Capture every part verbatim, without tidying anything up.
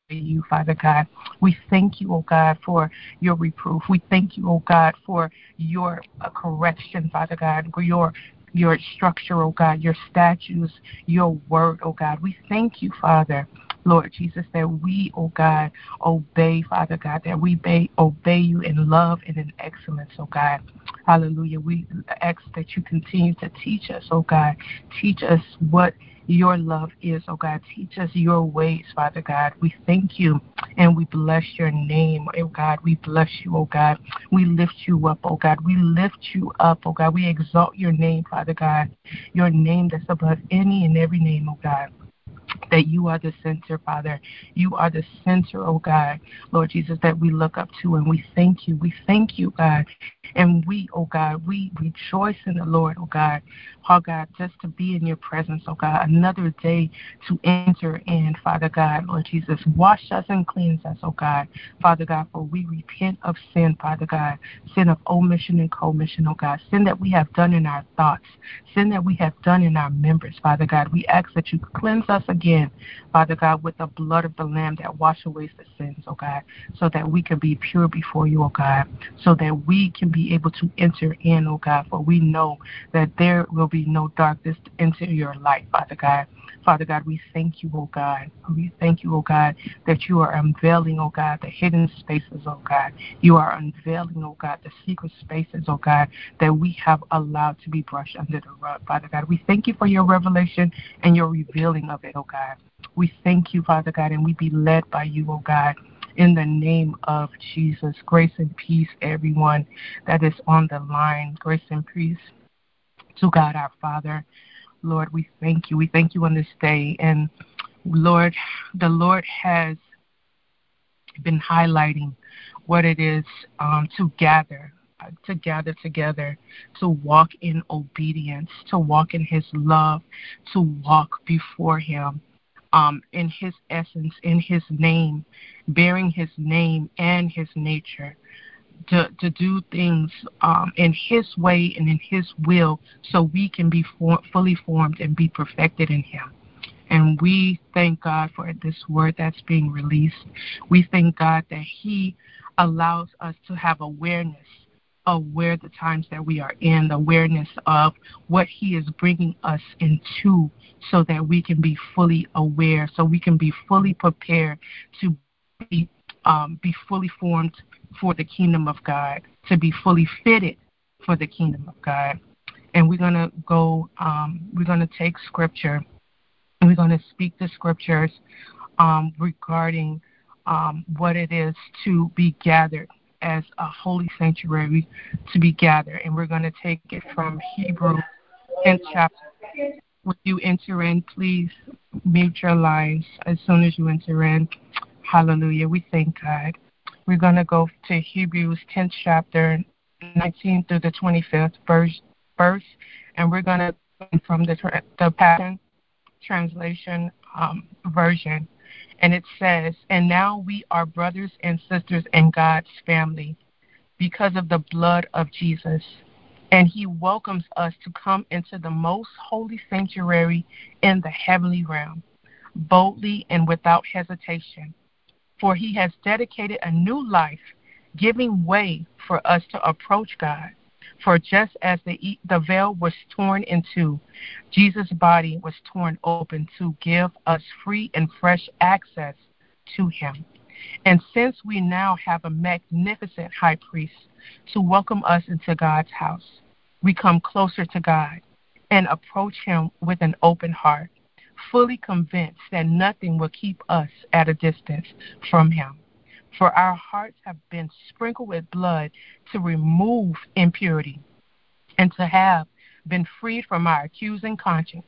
you, Father God. We thank you, oh God, for your reproof. We thank you, oh God, for your uh, correction, Father God, for your your structure, oh God, your statutes, your word, oh God. We thank you, Father, Lord Jesus, that we, oh God, obey, Father God, that we obey, obey you in love and in excellence, oh God. Hallelujah. We ask that you continue to teach us, oh God. Teach us what your love is, oh God. Teach us your ways, Father God. We thank you and we bless your name, oh God. We bless you, oh God. We lift you up, oh God. We lift you up, oh God. We exalt your name, Father God. Your name that's above any and every name, oh God, that you are the center, Father. You are the center, oh God, Lord Jesus, that we look up to, and we thank you. We thank you, God. And we, oh God, we rejoice in the Lord, oh God. Oh God, just to be in your presence, oh God. Another day to enter in, Father God, Lord Jesus. Wash us and cleanse us, oh God. Father God, for we repent of sin, Father God. Sin of omission and commission, oh God. Sin that we have done in our thoughts. Sin that we have done in our members, Father God. We ask that you cleanse us again, Father God, with the blood of the Lamb that wash away the sins, oh God, so that we can be pure before you, oh God, so that we can be able to enter in, oh God, for we know that there will be no darkness to enter your light, Father God. Father God, we thank you, oh God. We thank you, oh God, that you are unveiling, oh God, the hidden spaces, oh God. You are unveiling, oh God, the secret spaces, oh God, that we have allowed to be brushed under the rug, Father God. We thank you for your revelation and your revealing of it, oh God. We thank you, Father God, and we be led by you, oh God. In the name of Jesus, grace and peace, everyone that is on the line. Grace and peace to God our Father. Lord, we thank you. We thank you on this day. And Lord, the Lord has been highlighting what it is um, to gather, uh, to gather together, to walk in obedience, to walk in his love, to walk before him um, in his essence, in his name, bearing his name and his nature. To, to do things um, in his way and in his will so we can be for, fully formed and be perfected in him. And we thank God for this word that's being released. We thank God that he allows us to have awareness of where the times that we are in, the awareness of what he is bringing us into so that we can be fully aware, so we can be fully prepared to be, um, be fully formed for the kingdom of God, to be fully fitted for the kingdom of God. And we're going to go, um, we're going to take scripture, and we're going to speak the scriptures um, regarding um, what it is to be gathered as a holy sanctuary, to be gathered. And we're going to take it from Hebrews tenth chapter. When you enter in, please mute your lines as soon as you enter in. Hallelujah. We thank God. We're going to go to Hebrews tenth chapter, nineteen through the twenty-fifth verse, verse and we're going to from the, the Passion Translation um, version. And it says, "And now we are brothers and sisters in God's family because of the blood of Jesus. And he welcomes us to come into the most holy sanctuary in the heavenly realm, boldly and without hesitation. For he has dedicated a new life, giving way for us to approach God. For just as the, the veil was torn in two, Jesus' body was torn open to give us free and fresh access to him. And since we now have a magnificent high priest to welcome us into God's house, we come closer to God and approach him with an open heart, fully convinced that nothing will keep us at a distance from him. For our hearts have been sprinkled with blood to remove impurity and to have been freed from our accusing conscience.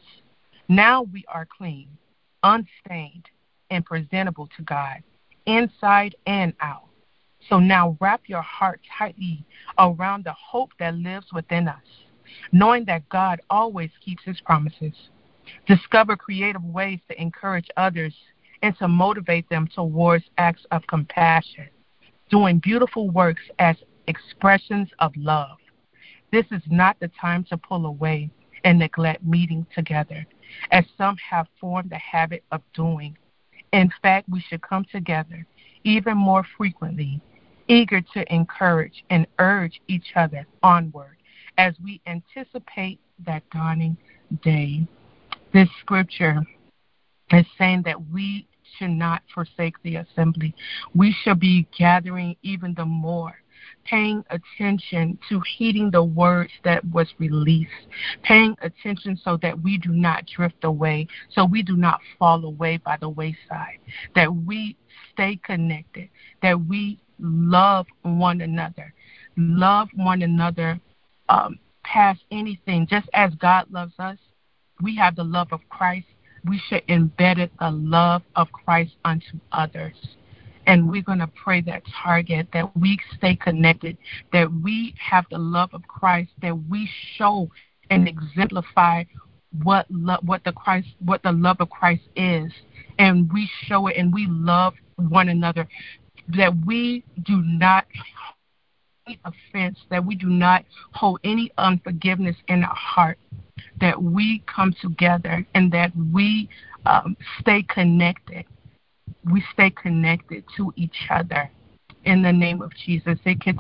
Now we are clean, unstained, and presentable to God, inside and out. So now wrap your heart tightly around the hope that lives within us, knowing that God always keeps his promises. Discover creative ways to encourage others and to motivate them towards acts of compassion, doing beautiful works as expressions of love. This is not the time to pull away and neglect meeting together, as some have formed the habit of doing. In fact, we should come together even more frequently, eager to encourage and urge each other onward as we anticipate that dawning day. This scripture is saying that we should not forsake the assembly. We should be gathering even the more, paying attention to heeding the words that was released, paying attention so that we do not drift away, so we do not fall away by the wayside, that we stay connected, that we love one another, love one another um, past anything. Just as God loves us, we have the love of Christ. We should embed the love of Christ unto others. And we're going to pray that target, that we stay connected, that we have the love of Christ, that we show and exemplify what lo- what the Christ, what the love of Christ is, and we show it, and we love one another, that we do not hold any offense, that we do not hold any unforgiveness in our heart, that we come together, and that we um, stay connected. We stay connected to each other. In the name of Jesus.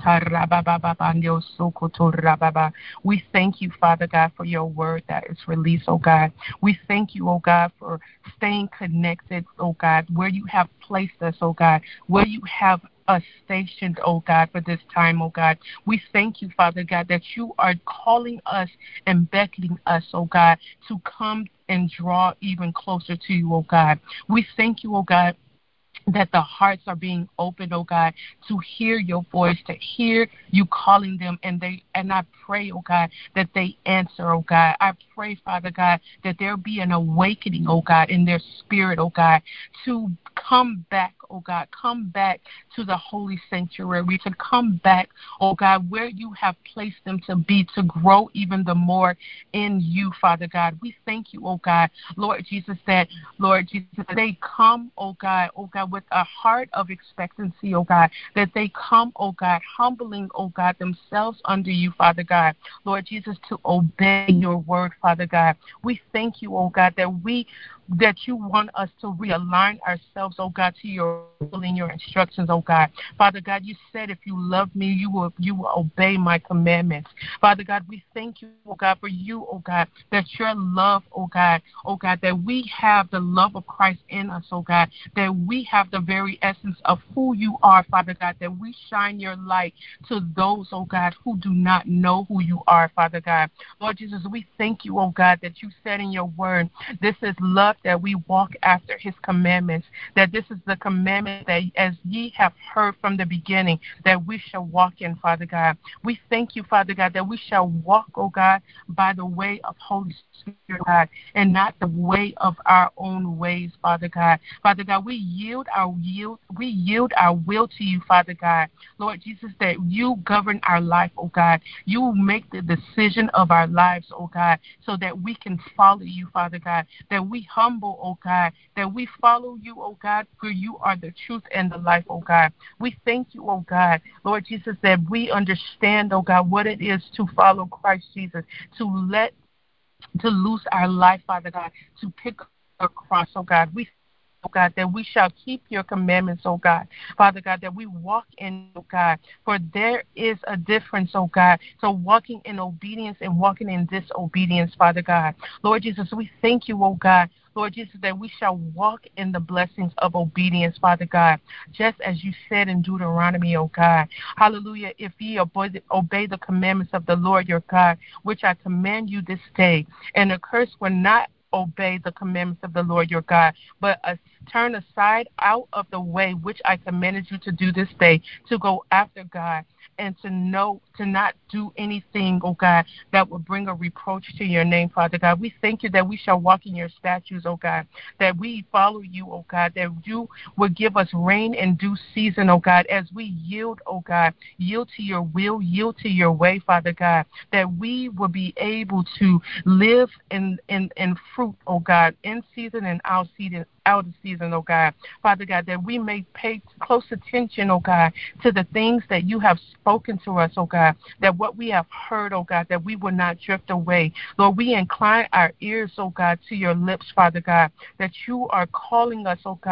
We thank you, Father God, for your word that is released, oh God. We thank you, oh God, for staying connected, oh God, where you have placed us, oh God, where you have us stationed, oh God, for this time, oh God. We thank you, Father God, that you are calling us and beckoning us, oh God, to come and draw even closer to you, oh God. We thank you, oh God, that the hearts are being opened, oh God, to hear your voice, to hear you calling them, and they and I pray, oh God, that they answer, oh God. I pray, Father God, that there be an awakening, oh God, in their spirit, oh God, to come back, oh God, come back to the holy sanctuary, to come back, oh God, where you have placed them to be, to grow even the more in you, Father God. We thank you, oh God, Lord Jesus, that, Lord Jesus, that they come, oh God, oh God, with a heart of expectancy, oh God, that they come, oh God, humbling, oh God, themselves under you, Father God, Lord Jesus, to obey your word, Father God. We thank you, oh God, that we that you want us to realign ourselves, oh God, to your will and your instructions, oh God. Father God, you said if you love me, you will you will obey my commandments. Father God, we thank you, oh God, for you, oh God, that your love, oh God, oh God, that we have the love of Christ in us, oh God, that we have the very essence of who you are, Father God, that we shine your light to those, oh God, who do not know who you are, Father God. Lord Jesus, we thank you, oh God, that you said in your word, this is love, that we walk after his commandments, that this is the commandment that as ye have heard from the beginning, that we shall walk in, Father God. We thank you, Father God, that we shall walk, oh God, by the way of Holy Spirit, God, and not the way of our own ways, Father God. Father God, we yield our yield, we yield our will to you, Father God. Lord Jesus, that you govern our life, oh God. You make the decision of our lives, oh God, so that we can follow you, Father God, that we humble, oh God, that we follow you, oh God, for you are the truth and the life, oh God. We thank you, oh God, Lord Jesus, that we understand, oh God, what it is to follow Christ Jesus, to let, to lose our life, Father God, to pick up a cross, oh God. We oh God, that we shall keep your commandments, oh God. Father God, that we walk in, oh God, for there is a difference, oh God. So walking in obedience and walking in disobedience, Father God. Lord Jesus, we thank you, oh God. Lord Jesus, that we shall walk in the blessings of obedience, Father God, just as you said in Deuteronomy, oh God. Hallelujah. If ye obey the commandments of the Lord your God, which I command you this day, and the curse will not obey the commandments of the Lord your God, but uh, turn aside out of the way which I commanded you to do this day, to go after God, and to know, to not do anything, oh God, that will bring a reproach to your name, Father God. We thank you that we shall walk in your statutes, oh God, that we follow you, oh God, that you will give us rain in due season, oh God, as we yield, oh God, yield to your will, yield to your way, Father God, that we will be able to live in, in, in fruit, oh God, in season and out season, out of season, oh God. Father God, that we may pay close attention, oh God, to the things that you have spoken to us, oh God, that what we have heard, oh God, that we will not drift away. Lord, we incline our ears, oh God, to your lips, Father God, that you are calling us, oh God,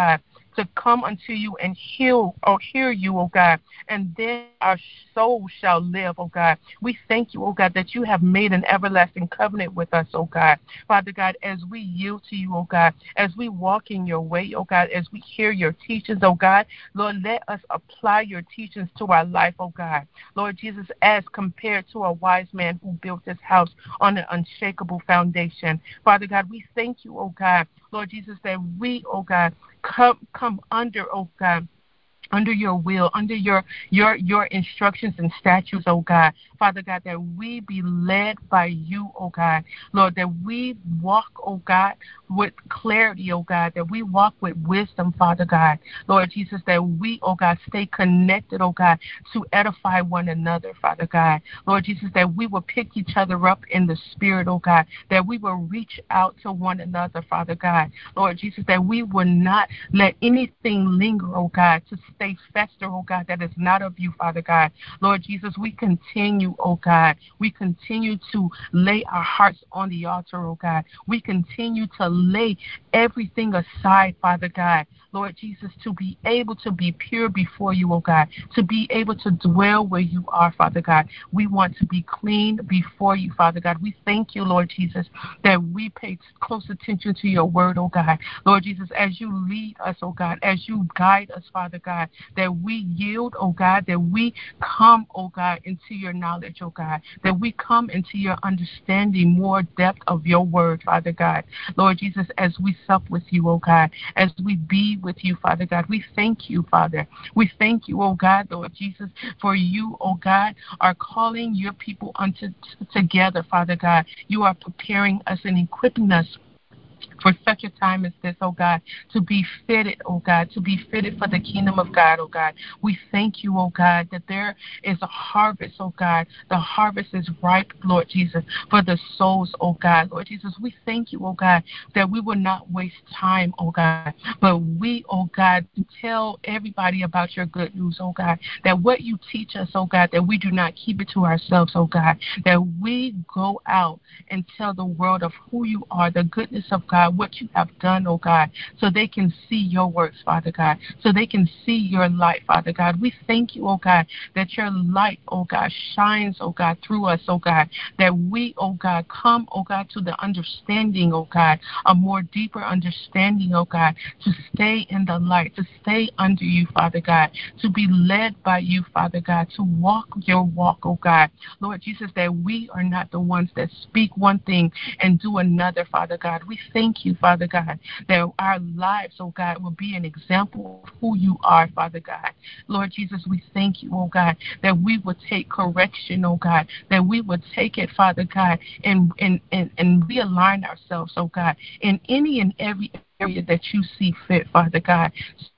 to come unto you and heal or hear you, oh God, and then our soul shall live, oh God. We thank you, oh God, that you have made an everlasting covenant with us, oh God. Father God, as we yield to you, oh God, as we walk in your way, oh God, as we hear your teachings, oh God, Lord, let us apply your teachings to our life, oh God. Lord Jesus, as compared to a wise man who built his house on an unshakable foundation. Father God, we thank you, oh God, Lord Jesus, that we, oh God, come come under, oh God, under your will, under your your your instructions and statutes, oh God. Father God, that we be led by you, oh God. Lord, that we walk, oh God, with clarity, oh God, that we walk with wisdom, Father God. Lord Jesus, that we, oh God, stay connected, oh God, to edify one another, Father God. Lord Jesus, that we will pick each other up in the spirit, oh God, that we will reach out to one another, Father God. Lord Jesus, that we will not let anything linger, oh God, to stay fester, oh God, that is not of you, Father God. Lord Jesus, we continue, oh God, we continue to lay our hearts on the altar, oh God. We continue to lay everything aside, Father God. Lord Jesus, to be able to be pure before you, oh God, to be able to dwell where you are, Father God. We want to be clean before you, Father God. We thank you, Lord Jesus, that we pay close attention to your word, oh God. Lord Jesus, as you lead us, oh God, as you guide us, Father God, that we yield, oh God, that we come, oh God, into your knowledge, oh God, that we come into your understanding, more depth of your word, Father God. Lord Jesus, as we sup with you, oh God, as we be with you, Father God, we thank you, Father. We thank you, oh God, Lord Jesus, for you, oh God, are calling your people unto t- together, Father God. You are preparing us and equipping us for such a time as this, oh God, to be fitted, oh God, to be fitted for the kingdom of God, oh God. We thank you, oh God, that there is a harvest, oh God. The harvest is ripe, Lord Jesus, for the souls, oh God. Lord Jesus, we thank you, oh God, that we will not waste time, oh God, but we, oh God, tell everybody about your good news, oh God, that what you teach us, oh God, that we do not keep it to ourselves, oh God, that we go out and tell the world of who you are, the goodness of God, what you have done, oh God, so they can see your works, Father God, so they can see your light, Father God. We thank you, oh God, that your light, oh God, shines, oh God, through us, oh God, that we, oh God, come, oh God, to the understanding, oh God, a more deeper understanding, oh God, to stay in the light, to stay under you, Father God, to be led by you, Father God, to walk your walk, oh God. Lord Jesus, that we are not the ones that speak one thing and do another, Father God. We thank you, Father God, that our lives, oh God, will be an example of who you are, Father God. Lord Jesus, we thank you, oh God, that we will take correction, oh God, that we will take it, Father God, and, and, and, and realign ourselves, oh God, in any and every area that you see fit, Father God.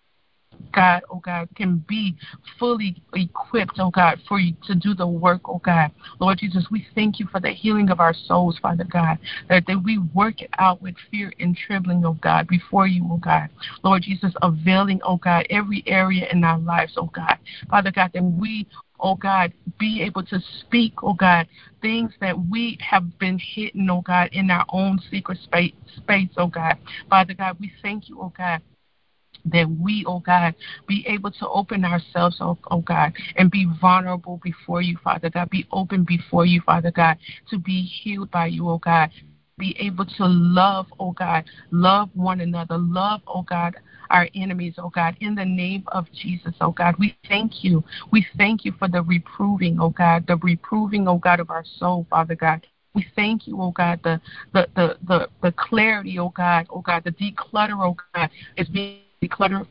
God, oh God, can be fully equipped, oh God, for you to do the work, oh God. Lord Jesus, we thank you for the healing of our souls, Father God, that, that we work it out with fear and trembling, oh God, before you, oh God. Lord Jesus, availing, oh God, every area in our lives, oh God. Father God, that we, oh God, be able to speak, oh God, things that we have been hidden, oh God, in our own secret space, space, oh God. Father God, we thank you, oh God, that we, oh God, be able to open ourselves, oh, oh God, and be vulnerable before you, Father God, be open before you, Father God, to be healed by you, oh God, be able to love, oh God, love one another, love, oh God, our enemies, oh God, in the name of Jesus, oh God. We thank you. We thank you for the reproving, oh God, the reproving, oh God, of our soul, Father God. We thank you, oh God, the the the the, the clarity, oh God, oh God, the declutter, oh God, is being decluttered.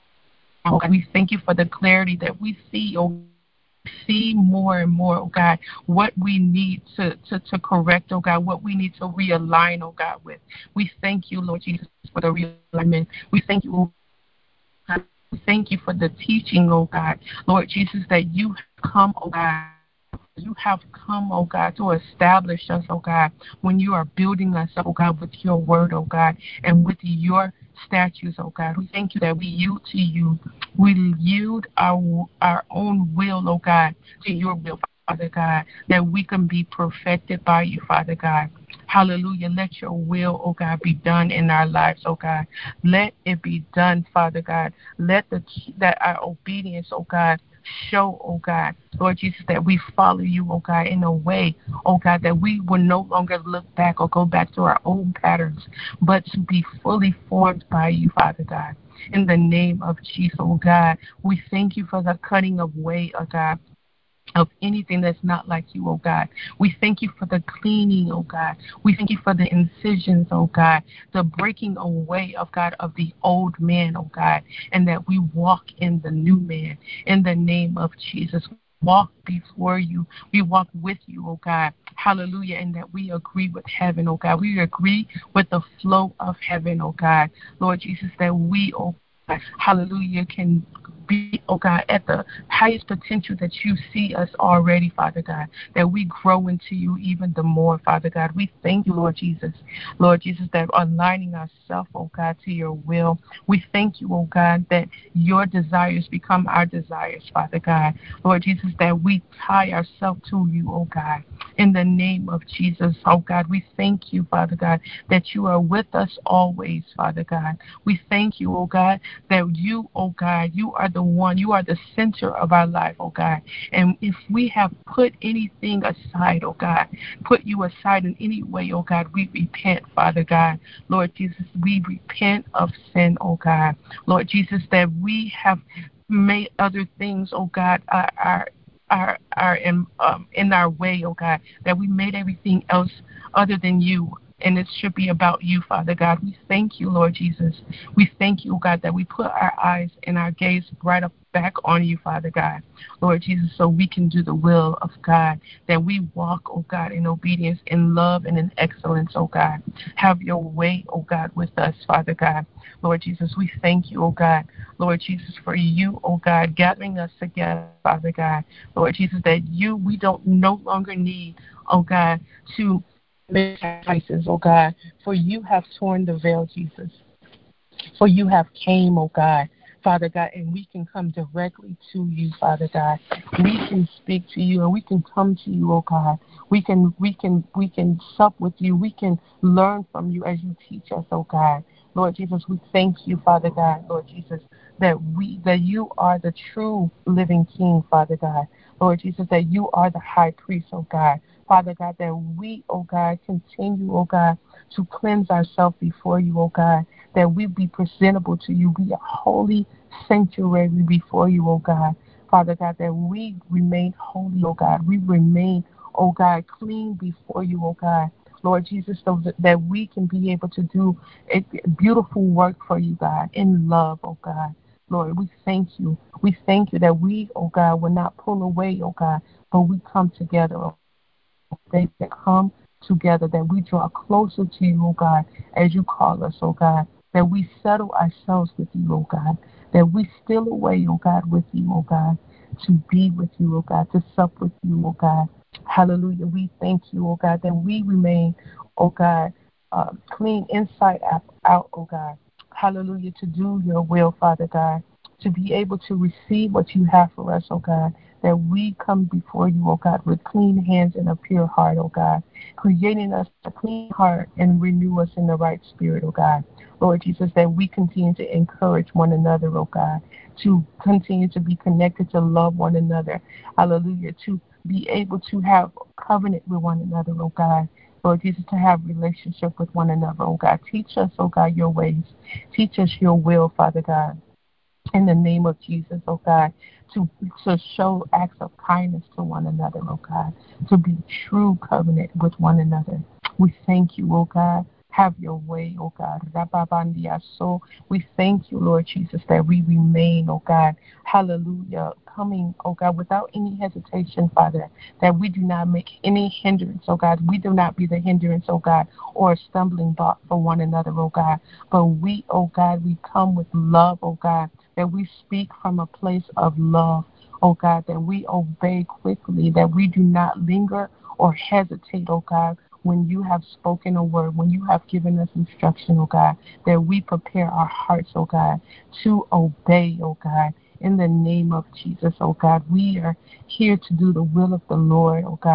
Oh God, we thank you for the clarity that we see, oh see more and more, oh God, what we need to, to, to correct, oh God, what we need to realign, oh God, with. We thank you, Lord Jesus, for the realignment. We thank you, oh God. We thank you for the teaching, oh God, Lord Jesus, that you have come, oh God. You have come, oh God, to establish us, oh God, when you are building us up, oh God, with your word, oh God, and with your statutes, oh God. We thank you that we yield to you. We yield our our own will, oh God, to your will, Father God, that we can be perfected by you, Father God. Hallelujah. Let your will, oh God, be done in our lives, oh God. Let it be done, Father God. Let the that our obedience, oh God, show, oh God, Lord Jesus, that we follow you, oh God, in a way, oh God, that we will no longer look back or go back to our old patterns, but to be fully formed by you, Father God. In the name of Jesus, oh God, we thank you for the cutting away, oh God, of anything that's not like you, oh God. We thank you for the cleaning, oh God. We thank you for the incisions, oh God, the breaking away of God of the old man, oh God, and that we walk in the new man in the name of Jesus. Walk before you. We walk with you, oh God. Hallelujah. And that we agree with heaven, oh God. We agree with the flow of heaven, oh God. Lord Jesus, that we, oh God, hallelujah, can be, oh God, at the highest potential that you see us already, Father God, that we grow into you even the more, Father God. We thank you, Lord Jesus. Lord Jesus, that aligning ourselves, oh God, to your will. We thank you, oh God, that your desires become our desires, Father God. Lord Jesus, that we tie ourselves to you, oh God. In the name of Jesus, oh God, we thank you, Father God, that you are with us always, Father God. We thank you, oh God, that you, oh God, you are the one, you are the center of our life, oh God. And if we have put anything aside, oh God, put you aside in any way, oh God, we repent, Father God. Lord Jesus, we repent of sin, oh God. Lord Jesus, that we have made other things, oh God, our, our are are in um, in our way, oh God, that we made everything else other than you, and it should be about you, Father God. We thank you, Lord Jesus. We thank you, oh God, that we put our eyes and our gaze right up back on you, Father God, Lord Jesus, so we can do the will of God, that we walk, oh God, in obedience, in love, and in excellence, oh God. Have your way, oh God, with us, Father God. Lord Jesus, we thank you, oh God, Lord Jesus, for you, oh God, gathering us together, Father God. Lord Jesus, that you, we don't no longer need, oh God, to make sacrifices, oh God, for you have torn the veil, Jesus. For you have came, oh God, Father God, and we can come directly to you, Father God. We can speak to you and we can come to you, oh God. We can we can we can sup with you. We can learn from you as you teach us, oh God. Lord Jesus, we thank you, Father God, Lord Jesus, that we that you are the true living King, Father God. Lord Jesus, that you are the high priest, oh God. Father God, that we, oh God, continue, oh God, to cleanse ourselves before you, oh God, that we be presentable to you, be a holy sanctuary before you, oh God. Father God, that we remain holy, oh God. We remain, oh God, clean before you, oh God. Lord Jesus, so that, that we can be able to do a beautiful work for you, God, in love, oh God. Lord, we thank you. We thank you that we, oh God, will not pull away, oh God, but we come together, oh they that come together, that we draw closer to you, oh God, as you call us, oh God, that we settle ourselves with you, oh God, that we steal away, oh God, with you, oh God, to be with you, oh God, to sup with you, oh God. Hallelujah. We thank you, oh God, that we remain, oh God, uh, clean inside out, oh God. Hallelujah. To do your will, Father God, to be able to receive what you have for us, oh God, that we come before you, oh God, with clean hands and a pure heart, oh God, creating us a clean heart and renew us in the right spirit, oh God. Lord Jesus, that we continue to encourage one another, oh God, to continue to be connected, to love one another. Hallelujah. To be able to have covenant with one another, oh God. Lord Jesus, to have relationship with one another, oh God. Teach us, oh God, your ways. Teach us your will, Father God. In the name of Jesus, oh God, to, to show acts of kindness to one another, oh God, to be true covenant with one another. We thank you, oh God. Have your way, oh God. So we thank you, Lord Jesus, that we remain, oh God. Hallelujah. Coming, oh God, without any hesitation, Father, that we do not make any hindrance, oh God. We do not be the hindrance, oh God, or a stumbling block for one another, oh God. But we, oh God, we come with love, oh God, that we speak from a place of love, oh God, that we obey quickly, that we do not linger or hesitate, oh God, when you have spoken a word, when you have given us instruction, oh God, that we prepare our hearts, oh God, to obey, oh God. In the name of Jesus, oh God, we are here to do the will of the Lord, oh God.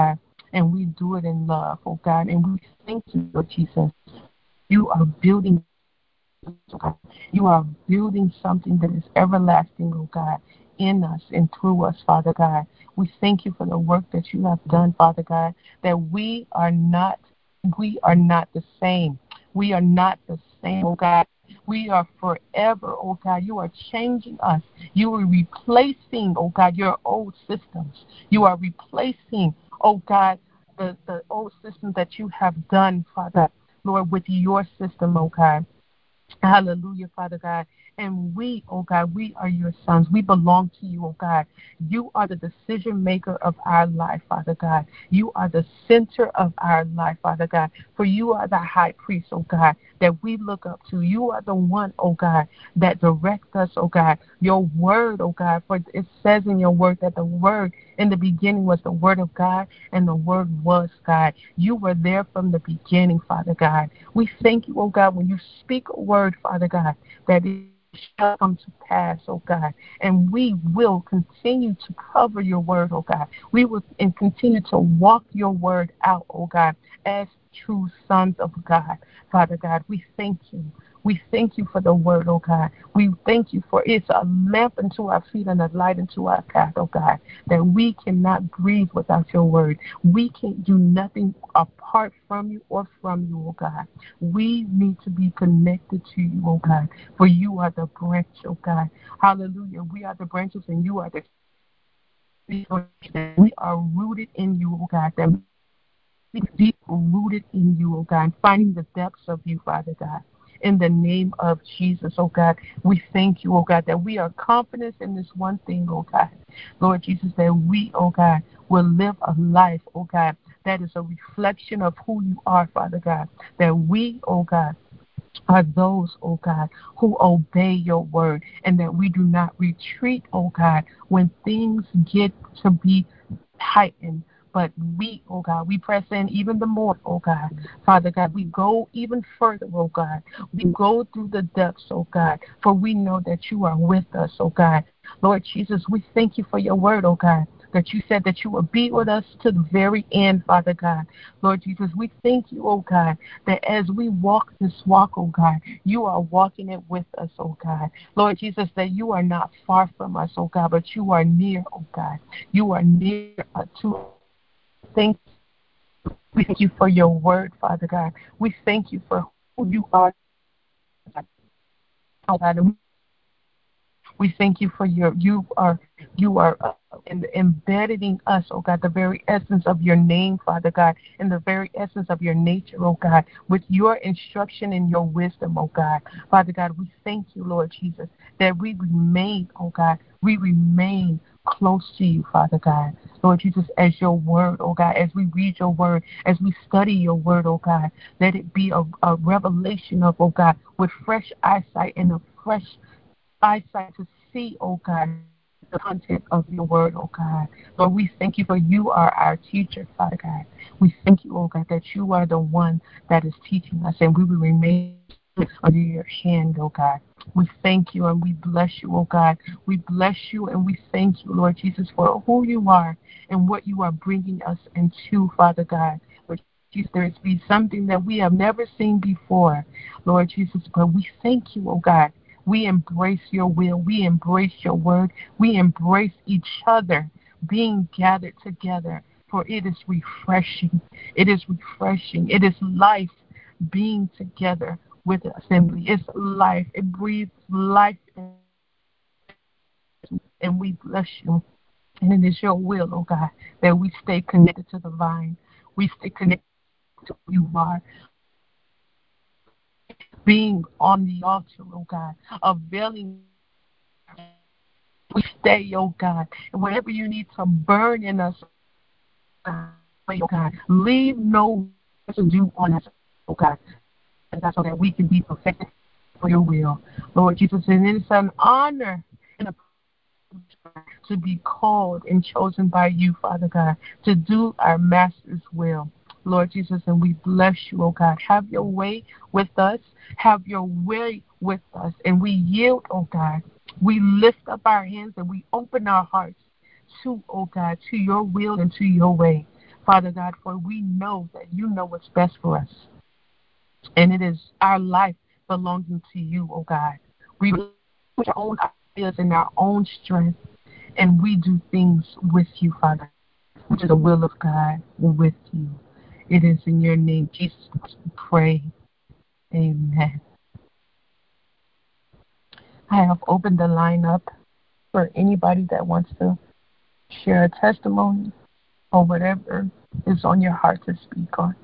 and we do it in love, oh God. And we thank you, Lord Jesus. You are building, you are building something that is everlasting, oh God, in us and through us, Father God. We thank you for the work that you have done, Father God, that we are not, we are not the same. We are not the same, oh God. We are forever, oh God. You are changing us. You are replacing, oh God, your old systems. You are replacing, oh God, the, the old systems that you have done, Father, Lord, with your system, oh God. Hallelujah, Father God. And we, oh God, we are your sons. We belong to you, oh God. You are the decision maker of our life, Father God. You are the center of our life, Father God. For you are the high priest, oh God, that we look up to. You are the one, oh God, that directs us, oh God. Your word, oh God, for it says in your word that the word in the beginning was the word of God, and the word was God. You were there from the beginning, Father God. We thank you, oh God, when you speak a word, Father God, that it shall come to pass, oh God. And we will continue to cover your word, oh God. We will and continue to walk your word out, oh God, as true sons of God. Father God, we thank you. We thank you for the word, oh God. We thank you for it's a lamp unto our feet and a light unto our path, oh God, that we cannot breathe without your word. We can't do nothing apart from you or from you, oh God. We need to be connected to you, oh God, for you are the branch, oh God. Hallelujah. We are the branches and you are the we are rooted in you, oh God, that we are deep rooted in you, oh God, finding the depths of you, Father God. In the name of Jesus, oh God, we thank you, oh God, that we are confident in this one thing, oh God. Lord Jesus, that we, oh God, will live a life, oh God, that is a reflection of who you are, Father God. That we, oh God, are those, oh God, who obey your word, and that we do not retreat, oh God, when things get to be heightened. But we, oh God, we press in even the more, oh God. Father God, we go even further, oh God. We go through the depths, oh God, for we know that you are with us, oh God. Lord Jesus, we thank you for your word, oh God, that you said that you will be with us to the very end, Father God. Lord Jesus, we thank you, oh God, that as we walk this walk, oh God, you are walking it with us, oh God. Lord Jesus, that you are not far from us, oh God, but you are near, oh God. You are near to us. Thank you. We thank you for your word, Father God. We thank you for who you are, oh God. And we thank you for your, you are, you are uh, in, embedding us, oh God, the very essence of your name, Father God, and the very essence of your nature, oh God, with your instruction and your wisdom, oh God. Father God, we thank you, Lord Jesus, that we remain, oh God, we remain close to you, Father God. Lord Jesus, as your word, oh God, as we read your word, as we study your word, oh God, let it be a, a revelation of, oh God, with fresh eyesight and a fresh eyesight to see, oh God, the content of your word, oh God. Lord, we thank you for you are our teacher, Father God. We thank you, oh God, that you are the one that is teaching us, and we will remain under your hand, oh God. We thank you and we bless you, oh God. We bless you and we thank you, Lord Jesus, for who you are and what you are bringing us into, Father God. Lord Jesus, there is be something that we have never seen before, Lord Jesus, but we thank you, oh God. We embrace your will. We embrace your word. We embrace each other being gathered together, for it is refreshing. It is refreshing. It is life being together with the assembly. It's life. It breathes life. And we bless you. And it is your will, oh God, that we stay connected to the vine. We stay connected to who you are. Being on the altar, oh God, availing. We stay, oh God, and whatever you need to burn in us, oh God, leave no residue on us, oh God, and that's so that we can be perfected for your will, Lord Jesus. And it's an honor and a privilege to be called and chosen by you, Father God, to do our Master's will. Lord Jesus, and we bless you, oh God. Have your way with us. Have your way with us. And we yield, oh God. We lift up our hands and we open our hearts to, oh God, to your will and to your way. Father God, for we know that you know what's best for us. And it is our life belonging to you, oh God. We live with our own ideas and our own strength, and we do things with you, Father, which is the will of God with you. It is in your name, Jesus, we pray. Amen. I have opened the line up for anybody that wants to share a testimony or whatever is on your heart to speak on.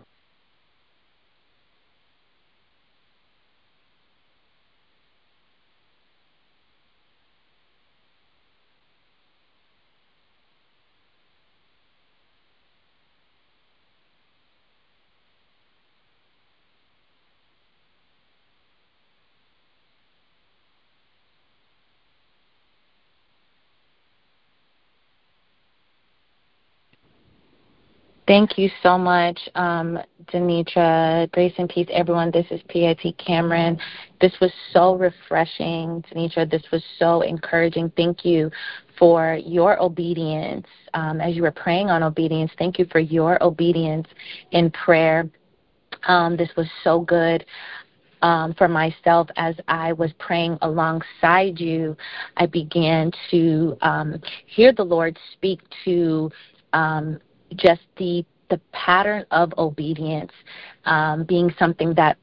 Thank you so much, um, Denitra. Grace and peace, everyone. This is P I T Cameron. This was so refreshing, Denitra. This was so encouraging. Thank you for your obedience. Um, as you were praying on obedience, thank you for your obedience in prayer. Um, this was so good. Um, for myself, as I was praying alongside you, I began to um, hear the Lord speak to um, just the the pattern of obedience um, being something that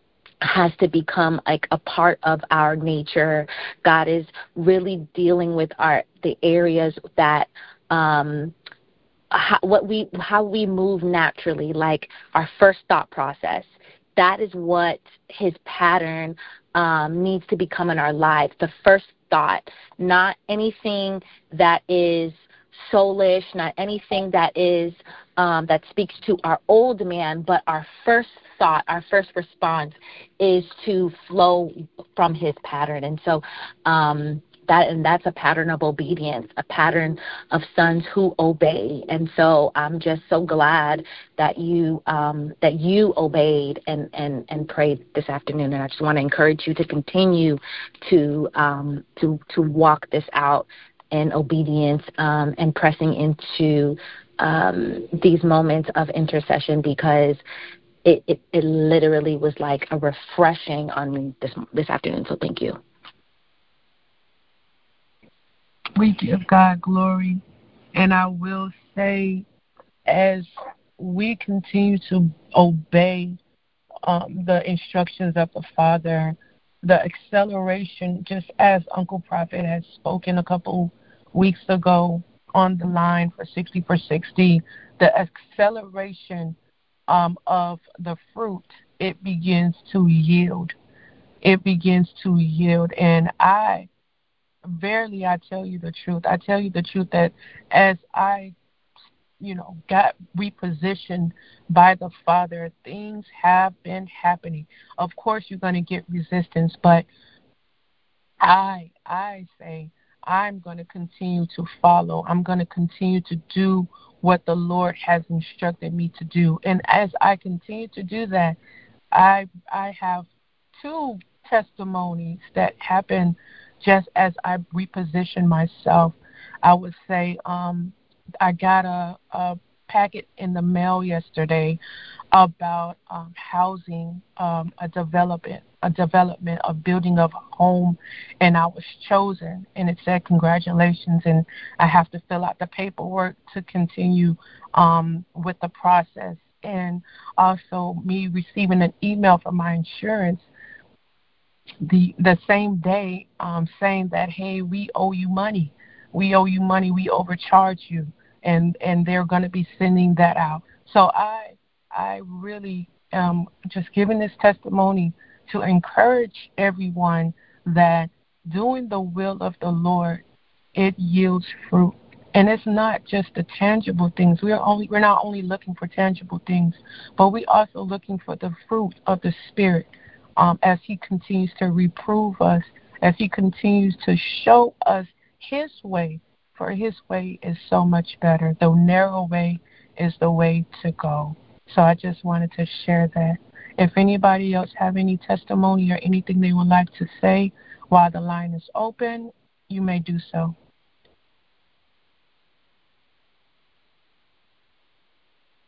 has to become like a part of our nature. God is really dealing with our the areas that um, how, what we how we move naturally, like our first thought process. That is what his pattern um, needs to become in our lives. The first thought, not anything that is soulish, not anything that is um, that speaks to our old man, but our first thought, our first response is to flow from his pattern. And so um, that and that's a pattern of obedience, a pattern of sons who obey. And so I'm just so glad that you um, that you obeyed and, and, and prayed this afternoon. And I just want to encourage you to continue to um, to to walk this out in obedience um, and pressing into um, these moments of intercession, because it, it, it literally was like a refreshing on me this this afternoon. So thank you. We give God glory. And I will say, as we continue to obey um, the instructions of the Father, the acceleration, just as Uncle Prophet has spoken a couple weeks ago on the line for sixty for sixty, the acceleration um, of the fruit, it begins to yield. It begins to yield. And I, verily, I tell you the truth. I tell you the truth that as I you know, got repositioned by the Father, things have been happening. Of course, you're going to get resistance, but I, I say, I'm going to continue to follow. I'm going to continue to do what the Lord has instructed me to do. And as I continue to do that, I, I have two testimonies that happen just as I reposition myself. I would say, um, I got a, a packet in the mail yesterday about um, housing, um, a development, a development, a building of a home, and I was chosen. And it said congratulations, and I have to fill out the paperwork to continue um, with the process. And also me receiving an email from my insurance the the same day um, saying that, hey, we owe you money. We owe you money. We overcharge you. And, and they're going to be sending that out. So I I really am just giving this testimony to encourage everyone that doing the will of the Lord, it yields fruit. And it's not just the tangible things. We're only we're not only looking for tangible things, but we're also looking for the fruit of the Spirit. Um, as He continues to reprove us, as He continues to show us His way, for His way is so much better. The narrow way is the way to go. So I just wanted to share that. If anybody else have any testimony or anything they would like to say while the line is open, you may do so.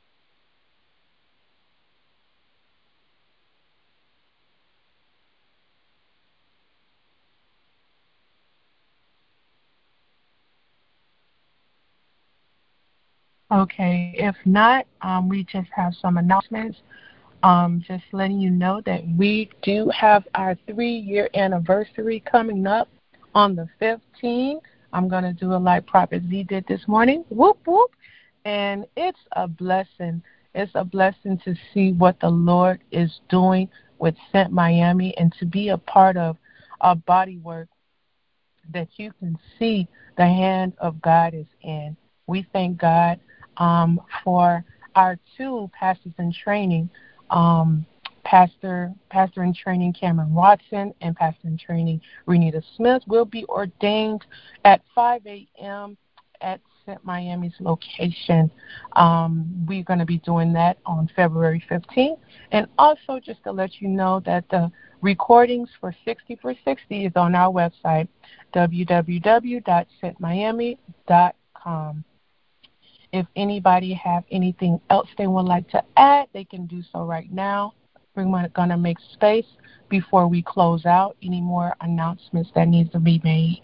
Okay. If not, um, we just have some announcements. Um, just letting you know that we do have our three-year anniversary coming up on the fifteenth. I'm going to do it like Prophet Z did this morning. Whoop, whoop. And it's a blessing. It's a blessing to see what the Lord is doing with Sent Miami and to be a part of a body work that you can see the hand of God is in. We thank God um, for our two pastors in training, um, Pastor Pastor in training Cameron Watson and Pastor in training Renita Smith will be ordained at five a.m. at Sent Miami's location. Um, we're going to be doing that on February fifteenth. And also just to let you know that the recordings for sixty for sixty is on our website, w w w dot sent miami dot com. If anybody have anything else they would like to add, they can do so right now. We're going to make space before we close out. Any more announcements that needs to be made?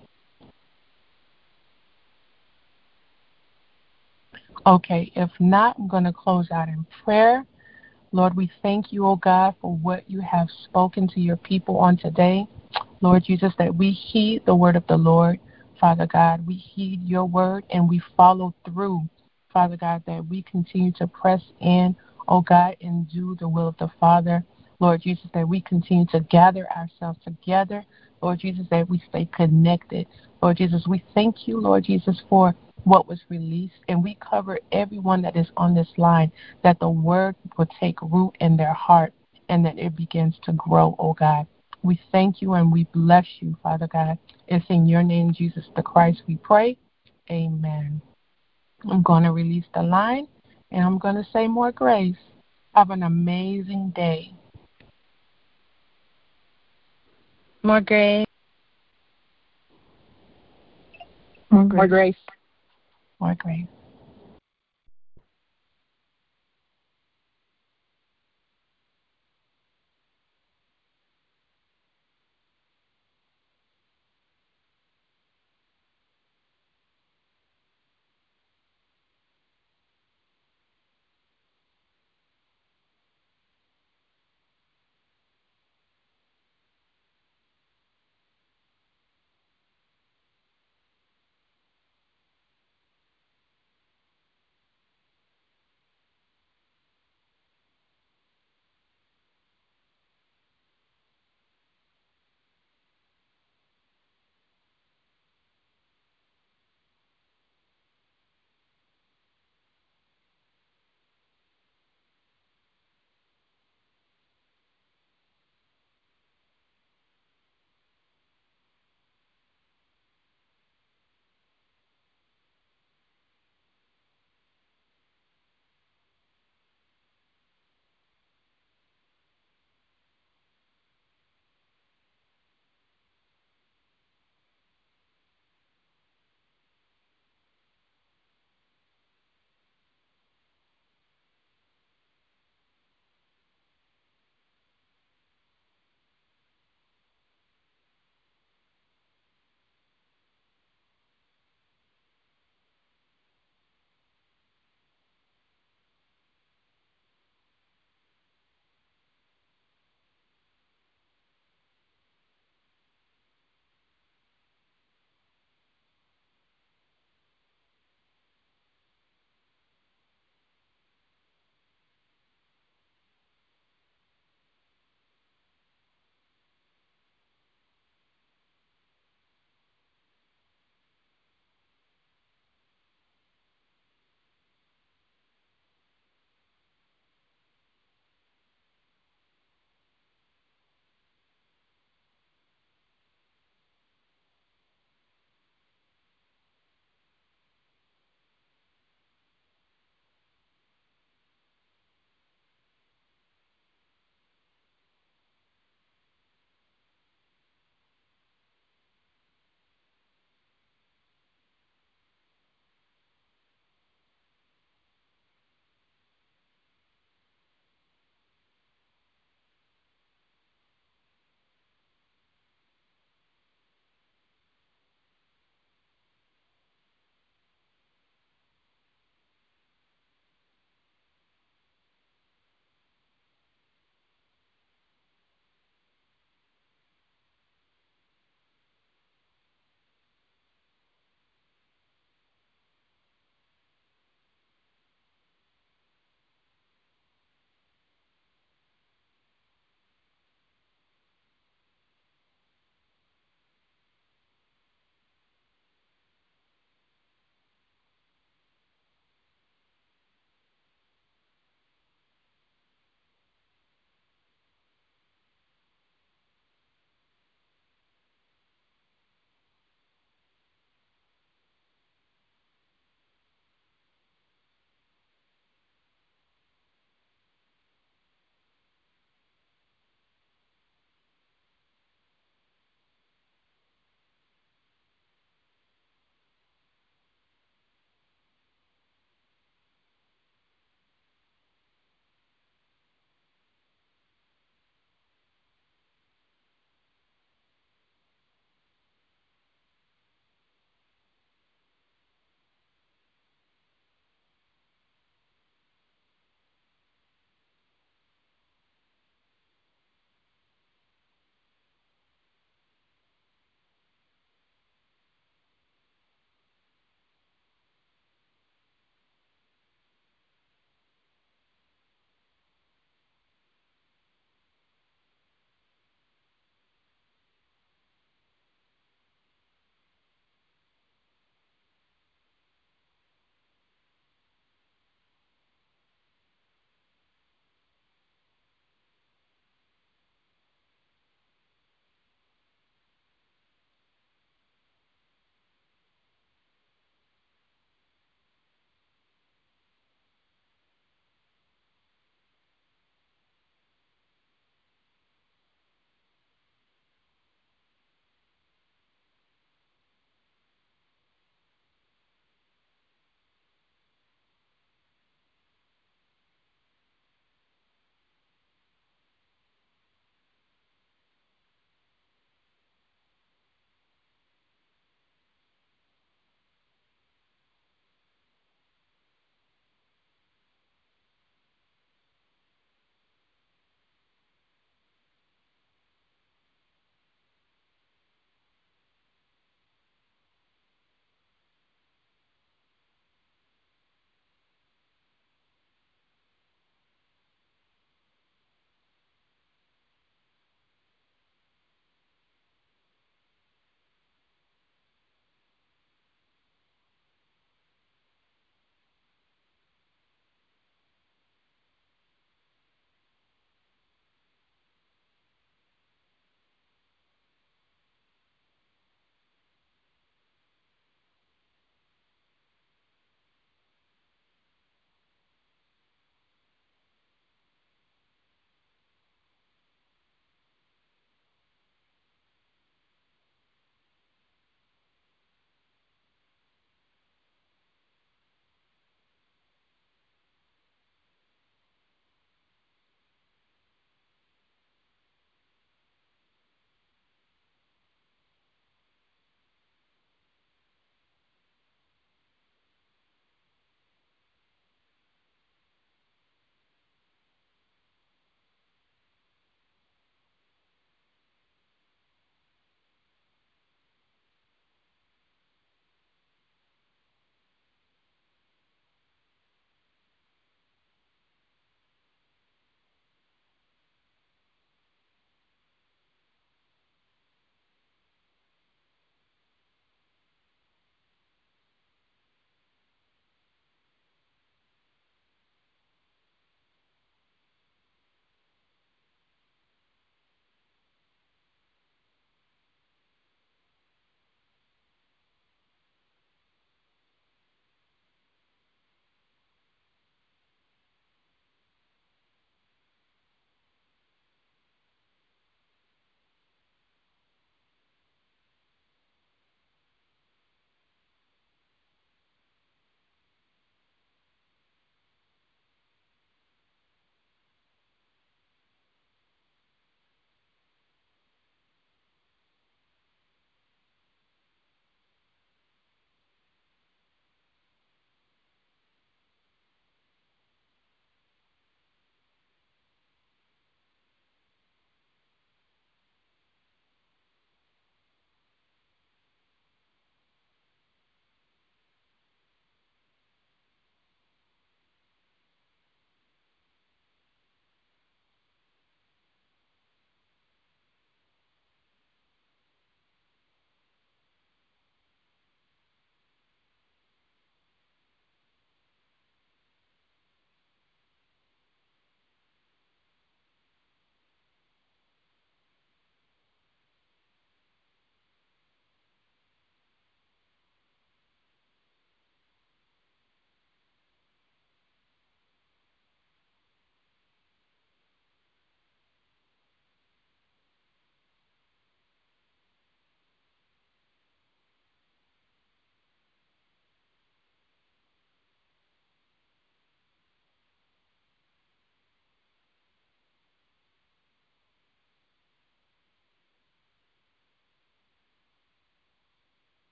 Okay, if not, I'm going to close out in prayer. Lord, we thank you, oh God, for what you have spoken to your people on today. Lord Jesus, that we heed the word of the Lord. Father God, we heed your word and we follow through. Father God, that we continue to press in, oh God, and do the will of the Father. Lord Jesus, that we continue to gather ourselves together. Lord Jesus, that we stay connected. Lord Jesus, we thank you, Lord Jesus, for what was released, and we cover everyone that is on this line, that the word will take root in their heart and that it begins to grow, oh God. We thank you and we bless you, Father God. It's in your name, Jesus the Christ, we pray. Amen. I'm going to release the line, and I'm going to say more grace. Have an amazing day. More grace. More grace. More grace.